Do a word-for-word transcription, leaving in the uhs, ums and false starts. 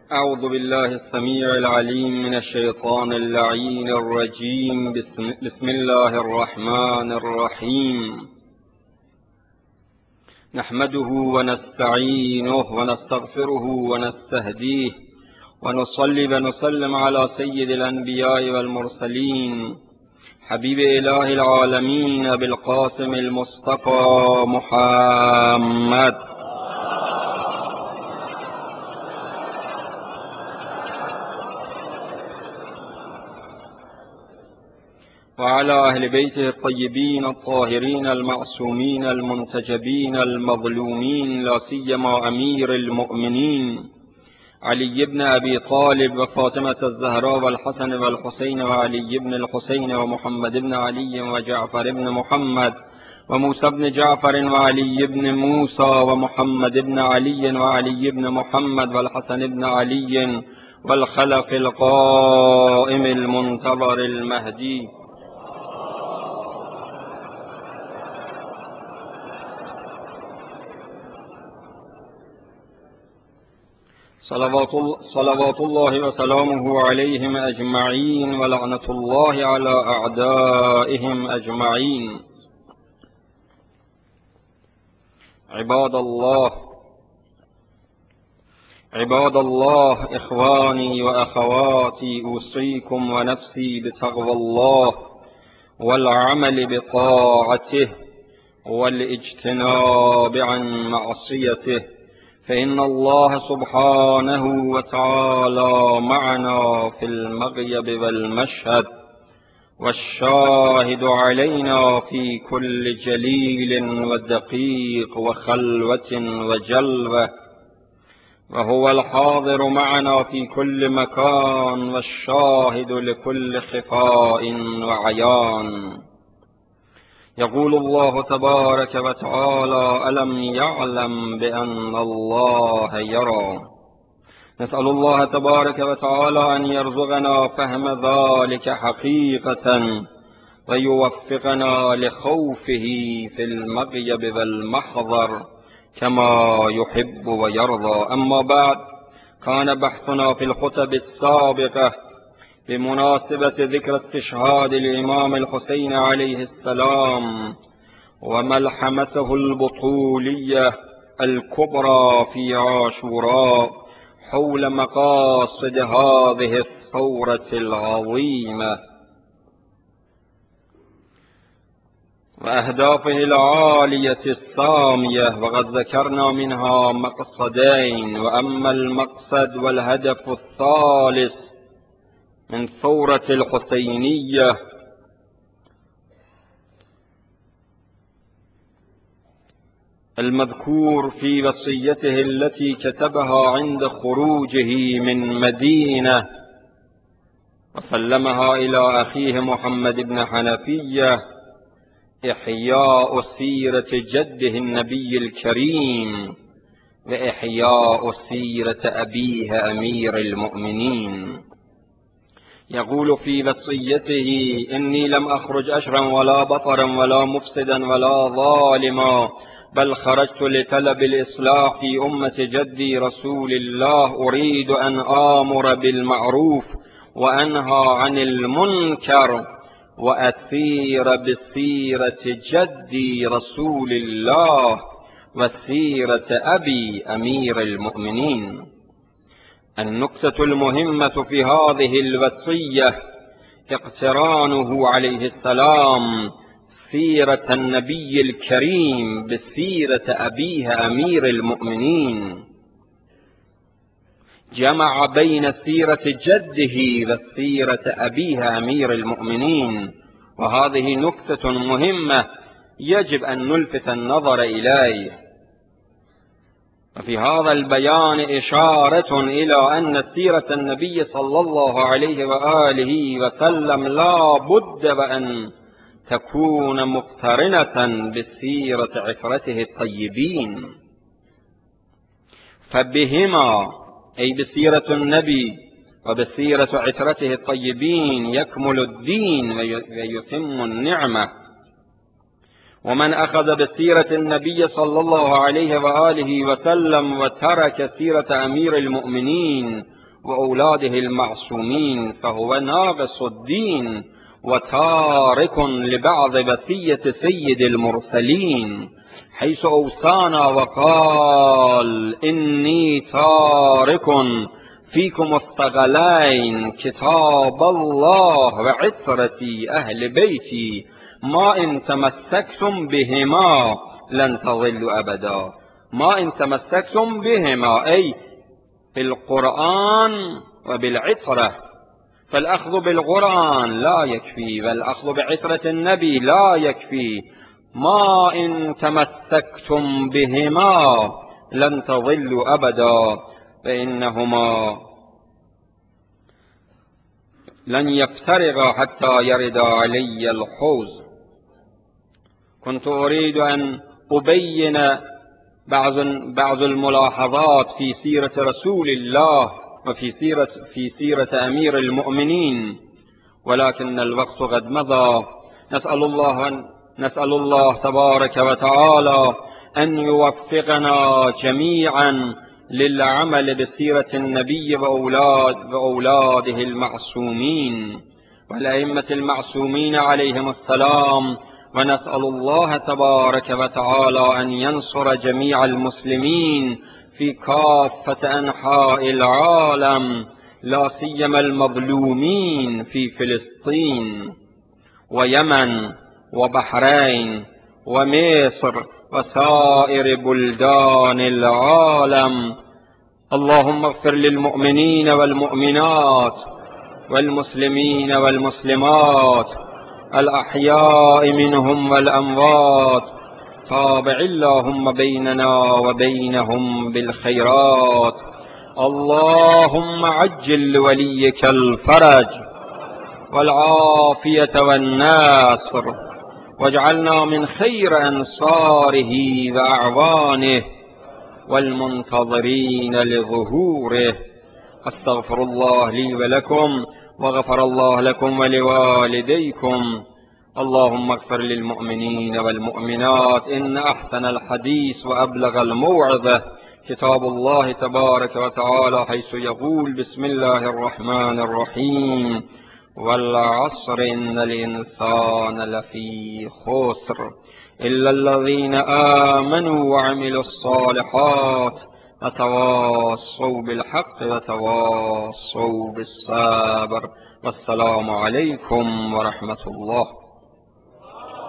أعوذ بالله السميع العليم من الشيطان اللعين الرجيم. بسم, بسم الله الرحمن الرحيم. نحمده ونستعينه ونستغفره ونستهديه ونصلي ونسلم على سيد الأنبياء والمرسلين حبيب إله العالمين أبي القاسم المصطفى محمد وعلى أهل بيته الطيبين الطاهرين المعصومين المنتجبين المظلومين، لا سيما أمير المؤمنين علي بن أبي طالب وفاطمة الزهراء والحسن والحسين وعلي بن الحسين ومحمد بن علي وجعفر بن محمد وموسى بن جعفر وعلي بن موسى ومحمد بن علي وعلي بن محمد والحسن بن علي والخلف القائم المنتظر المهدي. صلوات, صلوات الله وسلامه عليهم أجمعين، ولعنة الله على أعدائهم أجمعين. عباد الله عباد الله إخواني وأخواتي، أوصيكم ونفسي بتقوى الله والعمل بطاعته والاجتناب عن معصيته، فإن الله سبحانه وتعالى معنا في المغيب والمشهد، والشاهد علينا في كل جليل ودقيق وخلوة وجلوة، وهو الحاضر معنا في كل مكان والشاهد لكل خفاء وعيان. يقول الله تبارك وتعالى: ألم يعلم بأن الله يرى. نسأل الله تبارك وتعالى أن يرزقنا فهم ذلك حقيقة ويوفقنا لخوفه في المغيب والمحضر كما يحب ويرضى. أما بعد، كان بحثنا في الخطب السابقة بمناسبة ذكر استشهاد الإمام الحسين عليه السلام وملحمته البطولية الكبرى في عاشوراء حول مقاصد هذه الثورة العظيمة وأهدافه العالية السامية، وقد ذكرنا منها مقصدين. وأما المقصد والهدف الثالث من ثورة الحسينية المذكور في وصيته التي كتبها عند خروجه من مدينة وسلمها إلى أخيه محمد بن حنفية: إحياء سيرة جده النبي الكريم وإحياء سيرة أبيه أمير المؤمنين. يقول في وصيته: إني لم أخرج أشرا ولا بطرا ولا مفسدا ولا ظالما، بل خرجت لطلب الإصلاح في أمة جدي رسول الله، أريد أن آمر بالمعروف وأنهى عن المنكر وأسير بسيرة جدي رسول الله وسيرة أبي أمير المؤمنين. النقطة المهمة في هذه الوصية اقترانه عليه السلام سيرة النبي الكريم بسيرة أبيه أمير المؤمنين، جمع بين سيرة جده وسيرة أبيه أمير المؤمنين، وهذه نقطة مهمة يجب أن نلفت النظر إليه. وفي هذا البيان إشارة إلى أن سيرة النبي صلى الله عليه وآله وسلم لا بد وأن تكون مقترنة بسيرة عترته الطيبين، فبهما أي بسيرة النبي وبسيرة عترته الطيبين يكمل الدين ويتم النعمة. ومن أخذ بسيرة النبي صلى الله عليه وآله وسلم وترك سيرة أمير المؤمنين وأولاده المعصومين فهو ناقص الدين وتارك لبعض وصية سيد المرسلين، حيث أوصانا وقال: إني تارك فيكم الثقلين كتاب الله وعترتي أهل بيتي ما إن تمسكتم بهما لن تضلوا أبدا. ما إن تمسكتم بهما أي بالقرآن وبالعترة، فالأخذ بالقرآن لا يكفي، والأخذ بعترة النبي لا يكفي. ما إن تمسكتم بهما لن تضلوا أبدا، فإنهما لن يفترقا حتى يرد علي الحوض. كنت أريد أن أبين بعض بعض الملاحظات في سيرة رسول الله وفي سيرة في سيرة أمير المؤمنين، ولكن الوقت قد مضى. نسأل الله أن نسأل الله تبارك وتعالى أن يوفقنا جميعا للعمل بسيرة النبي وأولاد وأولاده المعصومين والأئمة المعصومين عليهم السلام، ونسأل الله تبارك وتعالى أن ينصر جميع المسلمين في كافة أنحاء العالم، لا سيما المظلومين في فلسطين ويمن وبحرين ومصر وسائر بلدان العالم. اللهم اغفر للمؤمنين والمؤمنات والمسلمين والمسلمات الأحياء منهم والأموات. تابع اللهم بيننا وبينهم بالخيرات. اللهم عجل لوليك الفرج والعافية والنصر، واجعلنا من خير أنصاره وأعوانه والمنتظرين لظهوره. أستغفر الله لي ولكم، وغفر الله لكم ولوالديكم. اللهم اغفر للمؤمنين والمؤمنات. إن أحسن الحديث وأبلغ الموعظة كتاب الله تبارك وتعالى، حيث يقول: بسم الله الرحمن الرحيم: والعصر إن الإنسان لفي خسر إلا الذين آمنوا وعملوا الصالحات وتواصوا بالحق وتواصوا بالصبر. والسلام عليكم ورحمة الله.